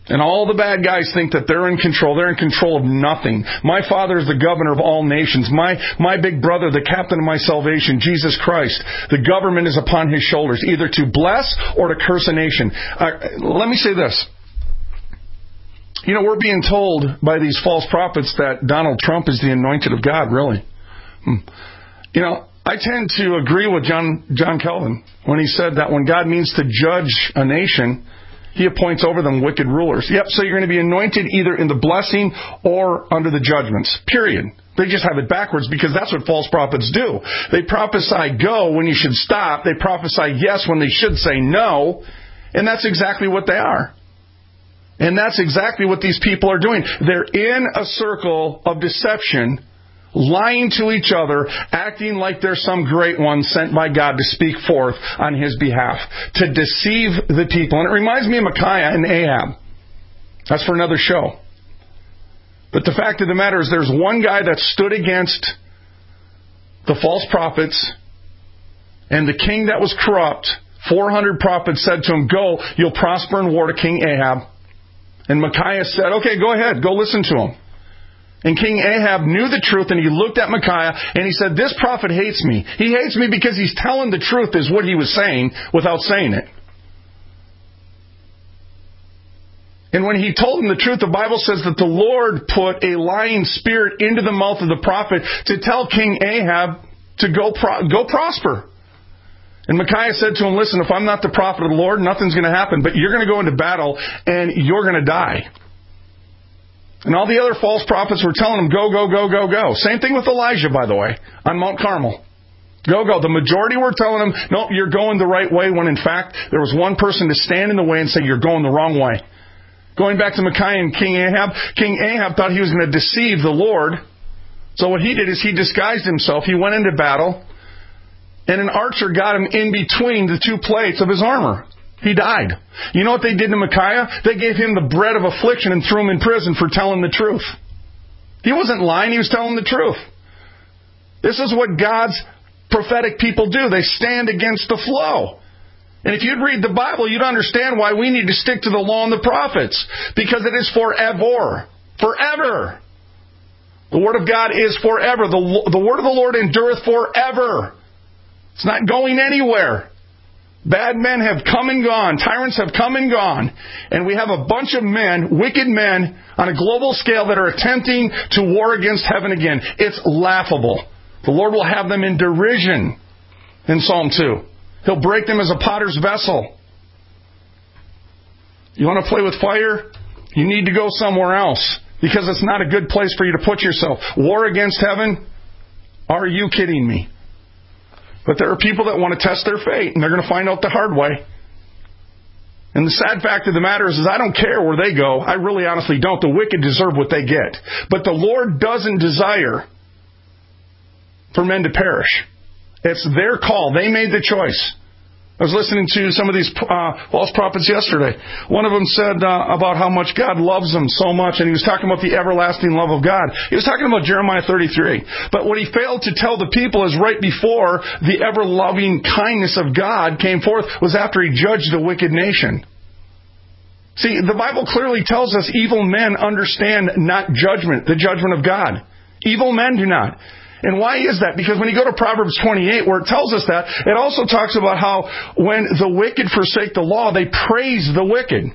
S3: And all the bad guys think that they're in control. They're in control of nothing. My Father is the governor of all nations. My, my big brother, the captain of my salvation, Jesus Christ. The government is upon his shoulders, either to bless or to curse a nation. Uh, let me say this. You know, we're being told by these false prophets that Donald Trump is the anointed of God, really. Hmm. You know, I tend to agree with John, John Calvin when he said that when God means to judge a nation, he appoints over them wicked rulers. Yep, so you're going to be anointed either in the blessing or under the judgments. Period. They just have it backwards because that's what false prophets do. They prophesy go when you should stop. They prophesy yes when they should say no. And that's exactly what they are. And that's exactly what these people are doing. They're in a circle of deception, lying to each other, acting like they're some great one sent by God to speak forth on his behalf, to deceive the people. And it reminds me of Micaiah and Ahab. That's for another show. But the fact of the matter is there's one guy that stood against the false prophets, and the king that was corrupt, four hundred prophets said to him, go, you'll prosper in war to King Ahab. And Micaiah said, okay, go ahead, go listen to him. And King Ahab knew the truth, and he looked at Micaiah, and he said, this prophet hates me. He hates me because he's telling the truth is what he was saying without saying it. And when he told him the truth, the Bible says that the Lord put a lying spirit into the mouth of the prophet to tell King Ahab to go pro- go prosper. And Micaiah said to him, listen, if I'm not the prophet of the Lord, nothing's going to happen, but you're going to go into battle, and you're going to die. And all the other false prophets were telling him, go, go, go, go, go. Same thing with Elijah, by the way, on Mount Carmel. Go, go. The majority were telling him, no, you're going the right way, when in fact, there was one person to stand in the way and say, you're going the wrong way. Going back to Micaiah and King Ahab, King Ahab thought he was going to deceive the Lord. So what he did is he disguised himself. He went into battle, and an archer got him in between the two plates of his armor. He died. You know what they did to Micaiah? They gave him the bread of affliction and threw him in prison for telling the truth. He wasn't lying, he was telling the truth. This is what God's prophetic people do. They stand against the flow. And if you'd read the Bible, you'd understand why we need to stick to the law and the prophets. Because it is forever. Forever. The Word of God is forever. The, the Word of the Lord endureth forever. It's not going anywhere. Bad men have come and gone. Tyrants have come and gone. And we have a bunch of men, wicked men, on a global scale that are attempting to war against heaven again. It's laughable. The Lord will have them in derision in Psalm two. He'll break them as a potter's vessel. You want to play with fire? You need to go somewhere else, because it's not a good place for you to put yourself. War against heaven? Are you kidding me? But there are people that want to test their fate, and they're going to find out the hard way. And the sad fact of the matter is, is I don't care where they go. I really honestly don't. The wicked deserve what they get. But the Lord doesn't desire for men to perish. It's their call. They made the choice. I was listening to some of these uh, false prophets yesterday. One of them said uh, about how much God loves them so much, and he was talking about the everlasting love of God. He was talking about Jeremiah thirty-three. But what he failed to tell the people is right before the ever-loving kindness of God came forth was after he judged the wicked nation. See, the Bible clearly tells us evil men understand not judgment, the judgment of God. Evil men do not. And why is that? Because when you go to Proverbs twenty-eight, where it tells us that, it also talks about how when the wicked forsake the law, they praise the wicked.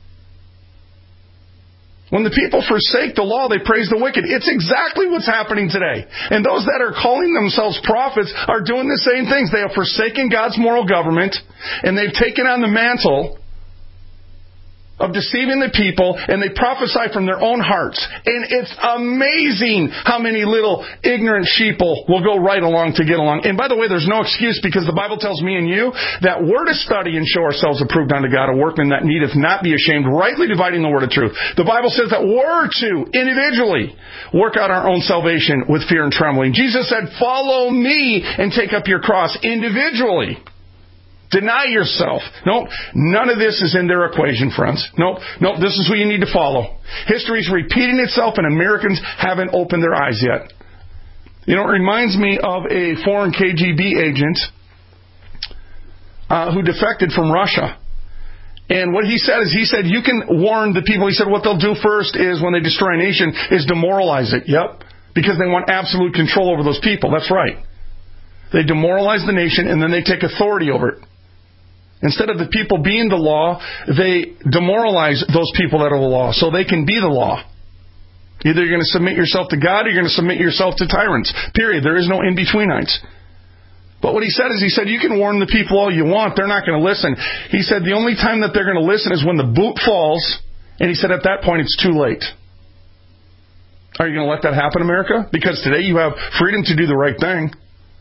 S3: When the people forsake the law, they praise the wicked. It's exactly what's happening today. And those that are calling themselves prophets are doing the same things. They have forsaken God's moral government, and they've taken on the mantle of deceiving the people, and they prophesy from their own hearts. And it's amazing how many little ignorant sheeple will go right along to get along. And by the way, there's no excuse, because the Bible tells me and you that we're to study and show ourselves approved unto God, a workman that needeth not be ashamed, rightly dividing the word of truth. The Bible says that we're to individually work out our own salvation with fear and trembling. Jesus said, follow me and take up your cross individually. Deny yourself. Nope. None of this is in their equation, friends. Nope. Nope. This is who you need to follow. History is repeating itself, and Americans haven't opened their eyes yet. You know, it reminds me of a foreign K G B agent uh, who defected from Russia. And what he said is, he said, you can warn the people. He said, what they'll do first is, when they destroy a nation, is demoralize it. Yep. Because they want absolute control over those people. That's right. They demoralize the nation, and then they take authority over it. Instead of the people being the law, they demoralize those people that are the law so they can be the law. Either you're going to submit yourself to God or you're going to submit yourself to tyrants. Period. There is no in-betweenites. But what he said is, he said, you can warn the people all you want. They're not going to listen. He said the only time that they're going to listen is when the boot falls. And he said at that point it's too late. Are you going to let that happen, America? Because today you have freedom to do the right thing.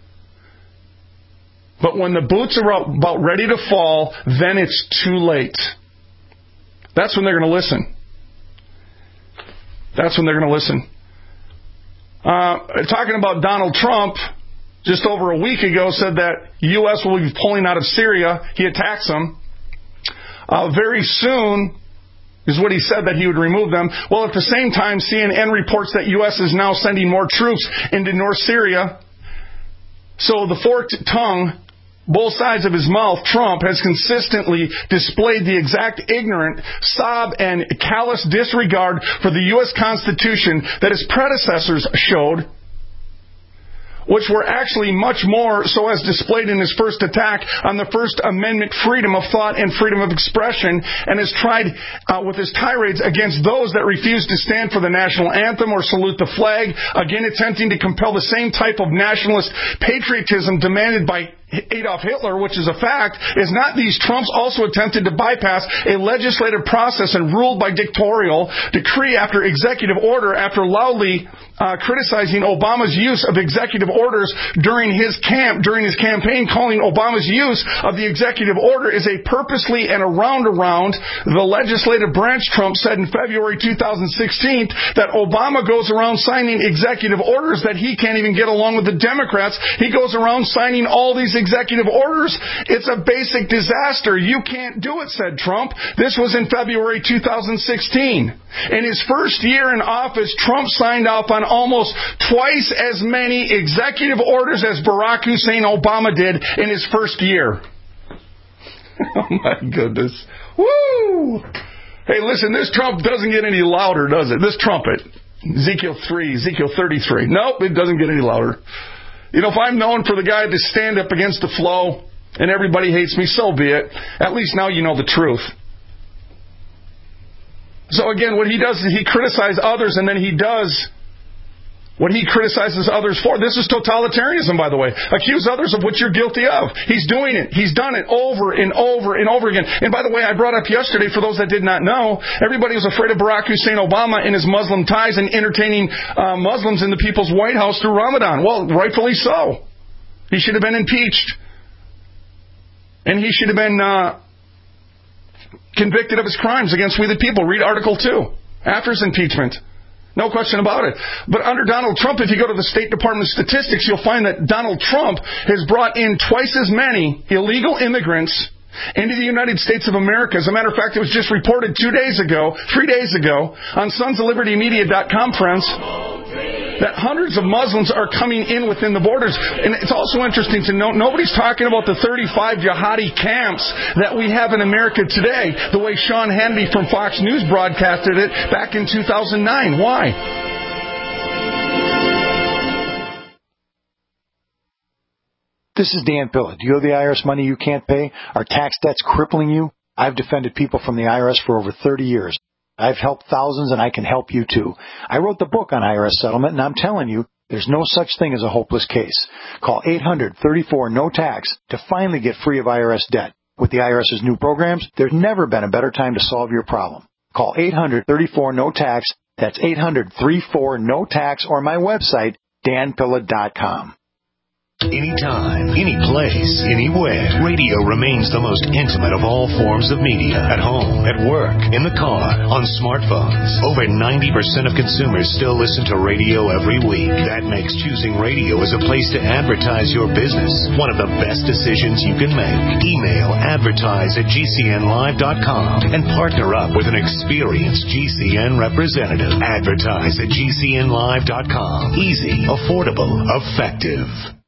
S3: But when the boots are about ready to fall, then it's too late. That's when they're going to listen. That's when they're going to listen. Uh, talking about Donald Trump, just over a week ago, said that U S will be pulling out of Syria. He attacks them. Uh, very soon is what he said, that he would remove them. Well, at the same time, C N N reports that U S is now sending more troops into North Syria. So the forked tongue, both sides of his mouth, Trump has consistently displayed the exact ignorant, sob, and callous disregard for the U S Constitution that his predecessors showed, which were actually much more so as displayed in his first attack on the First Amendment freedom of thought and freedom of expression, and has tried uh, with his tirades against those that refuse to stand for the national anthem or salute the flag, again attempting to compel the same type of nationalist patriotism demanded by Adolf Hitler, which is a fact. Is not these Trumps also attempted to bypass a legislative process and ruled by dictatorial decree after executive order, after loudly uh, criticizing Obama's use of executive orders during his camp, during his campaign, calling Obama's use of the executive order is a purposely and a roundaround. The legislative branch, Trump said in February two thousand sixteen, that Obama goes around signing executive orders that he can't even get along with the Democrats. He goes around signing all these executive orders. It's a basic disaster. You can't do it, said Trump. This was in February two thousand sixteen. In his first year in office, Trump signed off on almost twice as many executive orders as Barack Hussein Obama did in his first year. Oh my goodness. Woo! Hey, listen, this Trump doesn't get any louder, does it? This trumpet. Ezekiel three, Ezekiel thirty-three. Nope, it doesn't get any louder. You know, if I'm known for the guy to stand up against the flow and everybody hates me, so be it. At least now you know the truth. So again, what he does is he criticizes others, and then he does what he criticizes others for. This is totalitarianism, by the way. Accuse others of what you're guilty of. He's doing it. He's done it over and over and over again. And by the way, I brought up yesterday, for those that did not know, everybody was afraid of Barack Hussein Obama and his Muslim ties and entertaining uh, Muslims in the People's White House through Ramadan. Well, rightfully so. He should have been impeached. And he should have been uh, convicted of his crimes against we the people. Read Article two after his impeachment. No question about it. But under Donald Trump, if you go to the State Department statistics, you'll find that Donald Trump has brought in twice as many illegal immigrants into the United States of America. As a matter of fact, it was just reported two days ago, three days ago, on sons of liberty media dot com, friends, that hundreds of Muslims are coming in within the borders. And it's also interesting to note, nobody's talking about the thirty-five jihadi camps that we have in America today, the way Sean Hannity from Fox News broadcasted it back in two thousand nine. Why?
S5: This is Dan Pilla. Do you owe the I R S money you can't pay? Are tax debts crippling you? I've defended people from the I R S for over thirty years. I've helped thousands, and I can help you too. I wrote the book on I R S settlement, and I'm telling you, there's no such thing as a hopeless case. Call eight hundred, thirty-four, no tax to finally get free of I R S debt. With the IRS's new programs, there's never been a better time to solve your problem. Call eight hundred, thirty-four, no tax. That's eight hundred, thirty-four, no tax, or my website, dan pilla dot com.
S1: Anytime, any place, anywhere, radio remains the most intimate of all forms of media. At home, at work, in the car, on smartphones. Over ninety percent of consumers still listen to radio every week. That makes choosing radio as a place to advertise your business one of the best decisions you can make. Email advertise at g c n live dot com and partner up with an experienced G C N representative. Advertise at g c n live dot com. Easy, affordable, effective.